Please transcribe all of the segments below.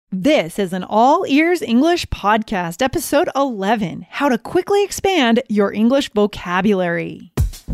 This is an All Ears English podcast, episode 11, How to Quickly Expand Your English Vocabulary.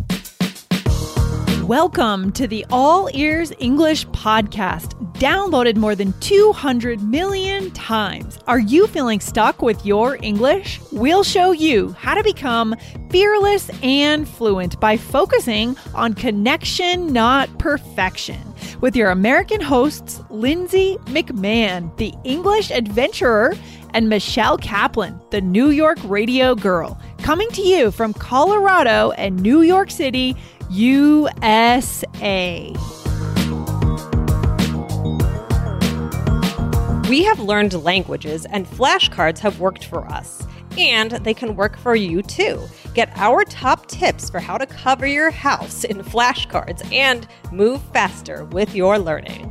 Welcome to the All Ears English podcast, downloaded more than 200 million times. Are you feeling stuck with your English? We'll show you how to become fearless and fluent by focusing on connection, not perfection. With your American hosts, Lindsay McMahon, the English adventurer, and Michelle Kaplan, the New York radio girl, coming to you from Colorado and New York City, USA. We have learned languages, and flashcards have worked for us. And they can work for you too. Get our top tips for how to cover your house in flashcards and move faster with your learning.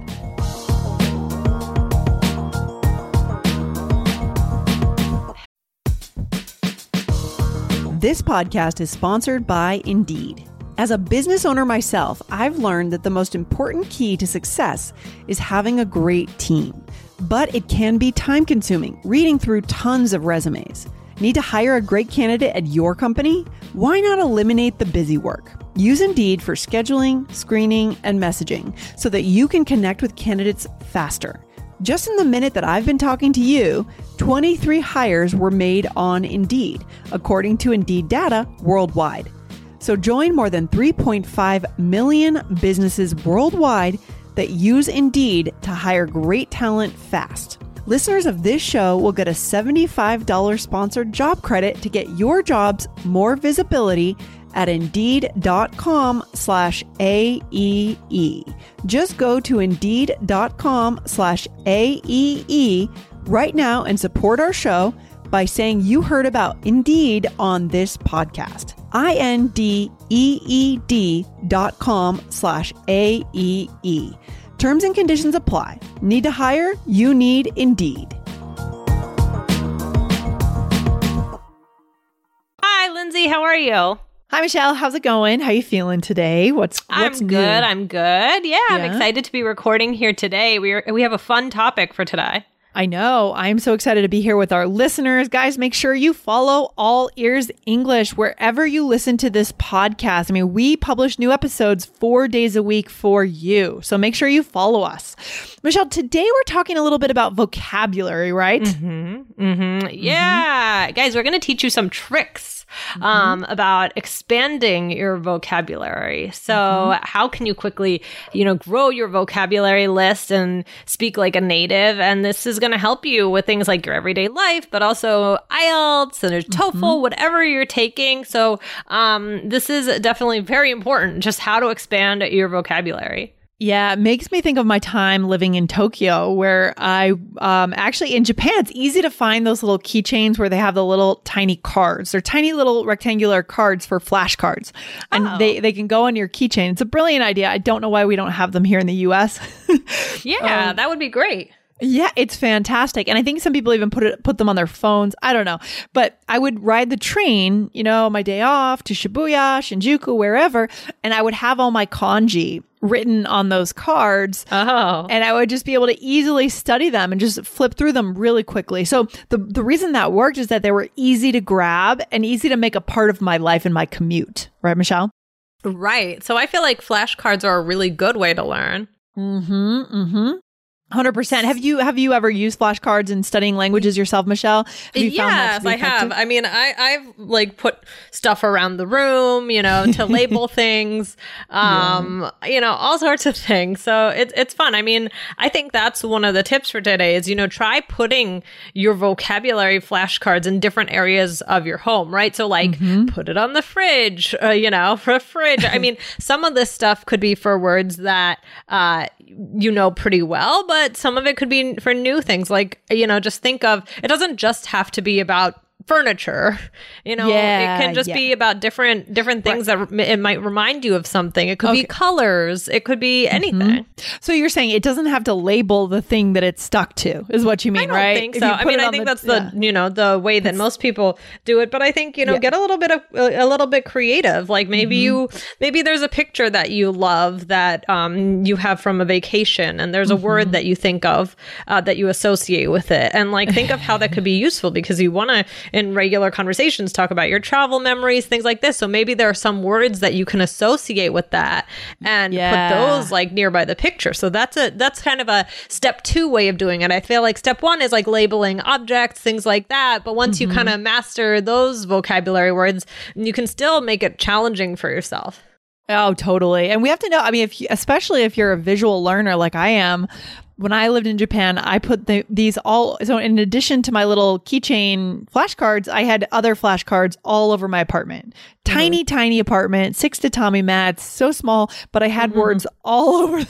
This podcast is sponsored by Indeed. As a business owner myself, I've learned that the most important key to success is having a great team. But it can be time-consuming, reading through tons of resumes. Need to hire a great candidate at your company? Why not eliminate the busy work? Use Indeed for scheduling, screening, and messaging so that you can connect with candidates faster. Just in the minute that I've been talking to you, 23 hires were made on Indeed, according to Indeed data worldwide. So join more than 3.5 million businesses worldwide that use Indeed to hire great talent fast. Listeners of this show will get a $75 sponsored job credit to get your jobs more visibility at Indeed.com/AEE. Just go to Indeed.com/AEE right now and support our show by saying you heard about Indeed on this podcast. INDEED.com/AEE. Terms and conditions apply. Need to hire? You need Indeed. Hi, Lindsay. How are you? Hi, Michelle. How's it going? How you feeling today? What's I'm new? good. I'm good. Yeah, I'm excited to be recording here today. We have a fun topic for today. I know. I'm so excited to be here with our listeners. Guys, make sure you follow All Ears English wherever you listen to this podcast. I mean, we publish new episodes 4 days a week for you. So make sure you follow us. Michelle, today we're talking a little bit about vocabulary, right? Yeah. Guys, we're going to teach you some tricks about expanding your vocabulary. So how can you quickly, grow your vocabulary list and speak like a native? And this is going to help you with things like your everyday life, but also IELTS and TOEFL, whatever you're taking. So this is definitely very important, just how to expand your vocabulary. Yeah, it makes me think of my time living in Tokyo, where I actually in Japan, it's easy to find those little keychains where they have the little tiny cards. They're tiny little rectangular cards for flashcards. And they can go on your keychain. It's a brilliant idea. I don't know why we don't have them here in the US. Yeah, that would be great. Yeah, it's fantastic. And I think some people even put them on their phones. I don't know. But I would ride the train, my day off to Shibuya, Shinjuku, wherever, and I would have all my kanji written on those cards. Oh. And I would just be able to easily study them and just flip through them really quickly. So the reason that worked is that they were easy to grab and easy to make a part of my life and my commute. Right, Michelle? Right. So I feel like flashcards are a really good way to learn. 100%. Have you ever used flashcards in studying languages yourself, Michelle? Yes, I have. I mean, I've like put stuff around the room, to label things, all sorts of things. So it's fun. I mean, I think that's one of the tips for today is, try putting your vocabulary flashcards in different areas of your home, right? So like put it on the fridge, for a fridge. I mean, some of this stuff could be for words that, pretty well, but some of it could be for new things. Like, just think of, it doesn't just have to be about furniture. It can just be about different things that it might remind you of something. It could be colors. It could be anything. So you're saying it doesn't have to label the thing that it's stuck to, is what you mean, right? I don't think so. I think that's the way that most people do it. But I think, get a little bit creative. Like maybe there's a picture that you love that you have from a vacation, and there's a word that you think of that you associate with it. And like think of how that could be useful, because you want to, in regular conversations, talk about your travel memories, things like this. So maybe there are some words that you can associate with that and put those like nearby the picture. So that's kind of a step 2 way of doing it. I feel like step 1 is like labeling objects, things like that. But once you kind of master those vocabulary words, you can still make it challenging for yourself. Oh, totally. And we have to know, especially if you're a visual learner like I am, when I lived in Japan, I put these all, so in addition to my little keychain flashcards, I had other flashcards all over my apartment. Tiny apartment, 6 tatami mats, so small, but I had words all over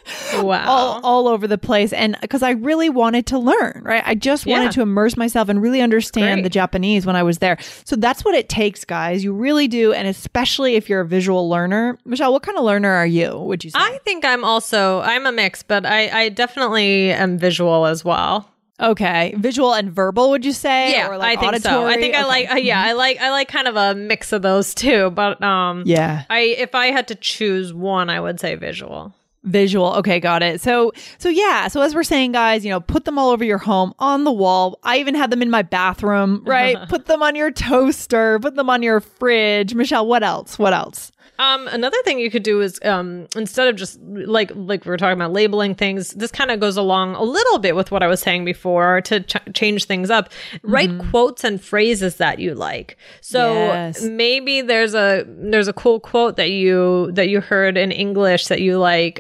all over the place. And because I really wanted to learn, right? I just wanted to immerse myself and really understand the Japanese when I was there. So that's what it takes, guys. You really do. And especially if you're a visual learner. Michelle, what kind of learner are you, would you say? I think I'm a mix, but I definitely am visual as well. Okay, visual and verbal, would you say? Yeah, or like I think auditory? So. I think I like. I like kind of a mix of those too. But if I had to choose one, I would say visual. Visual. Okay, got it. So as we're saying, guys, put them all over your home, on the wall. I even had them in my bathroom, right? Put them on your toaster, put them on your fridge. Michelle, what else? Another thing you could do is instead of just like we were talking about labeling things, this kind of goes along a little bit with what I was saying before to change things up. Write quotes and phrases that you like. So maybe there's a cool quote that you heard in English that you like,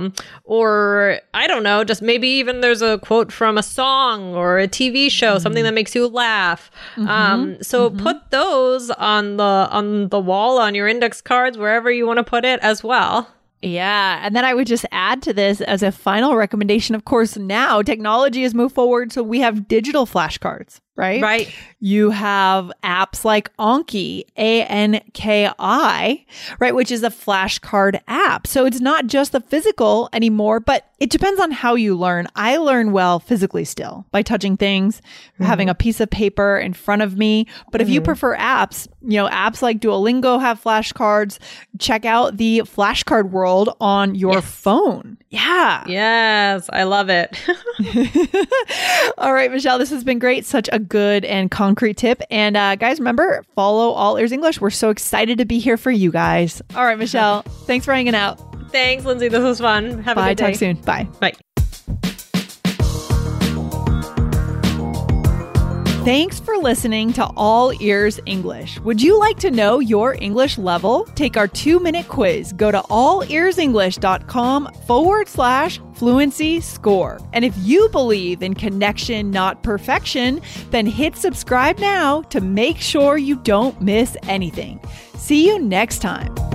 or I don't know, just maybe even there's a quote from a song or a TV show, something that makes you laugh. So put those on the wall, on your index cards, wherever you want to put it as well. Yeah. And then I would just add to this as a final recommendation. Of course, now technology has moved forward. So we have digital flashcards, right? Right. You have apps like Anki, ANKI, right? Which is a flashcard app. So it's not just the physical anymore, but it depends on how you learn. I learn well physically still by touching things, having a piece of paper in front of me. But if you prefer apps, apps like Duolingo have flashcards. Check out the flashcard world on your phone. Yeah. Yes. I love it. All right, Michelle, this has been great. Such a good and concrete tip. And guys, remember, follow All Ears English. We're so excited to be here for you guys. All right, Michelle, thanks for hanging out. Thanks, Lindsay. This was fun. Have a good day. Talk soon. Bye. Bye. Thanks for listening to All Ears English. Would you like to know your English level? Take our 2-minute quiz. Go to allearsenglish.com/fluency score. And if you believe in connection, not perfection, then hit subscribe now to make sure you don't miss anything. See you next time.